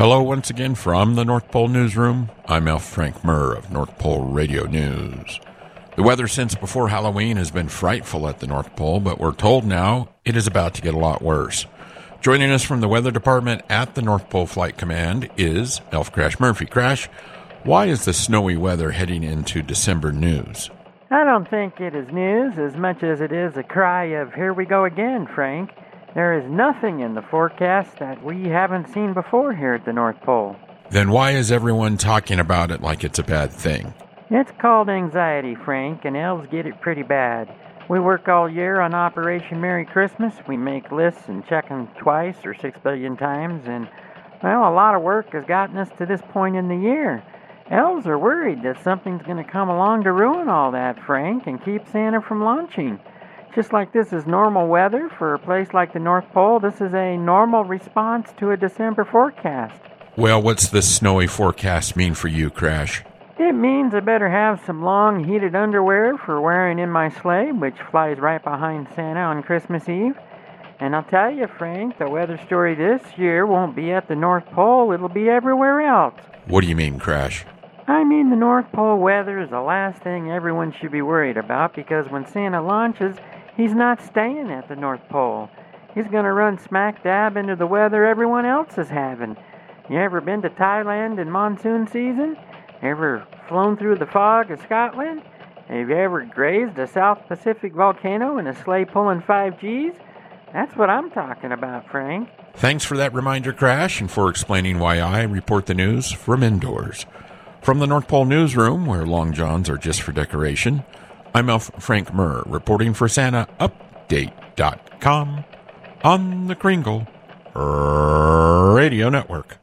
Hello once again from the North Pole Newsroom. I'm Elf Frank Murr of North Pole Radio News. The weather since before Halloween has been frightful at the North Pole, but we're told now it is about to get a lot worse. Joining us from the weather department at the North Pole Flight Command is Elf Crash Murphy. Crash, why is the snowy weather heading into December news? I don't think it is news as much as it is a cry of here we go again, Frank. There is nothing in the forecast that we haven't seen before here at the North Pole. Then why is everyone talking about it like it's a bad thing? It's called anxiety, Frank, and elves get it pretty bad. We work all year on Operation Merry Christmas. We make lists and check them twice or 6 billion times, and, well, a lot of work has gotten us to this point in the year. Elves are worried that something's going to come along to ruin all that, Frank, and keep Santa from launching. Just like this is normal weather for a place like the North Pole, this is a normal response to a December forecast. Well, what's this snowy forecast mean for you, Crash? It means I better have some long heated underwear for wearing in my sleigh, which flies right behind Santa on Christmas Eve. And I'll tell you, Frank, the weather story this year won't be at the North Pole, it'll be everywhere else. What do you mean, Crash? I mean the North Pole weather is the last thing everyone should be worried about, because when Santa launches, he's not staying at the North Pole. He's going to run smack dab into the weather everyone else is having. You ever been to Thailand in monsoon season? Ever flown through the fog of Scotland? Have you ever grazed a South Pacific volcano in a sleigh pulling 5Gs? That's what I'm talking about, Frank. Thanks for that reminder, Crash, and for explaining why I report the news from indoors. From the North Pole Newsroom, where long johns are just for decoration, I'm Elf Frank Murr, reporting for SantaUpdate.com on the Kringle Radio Network.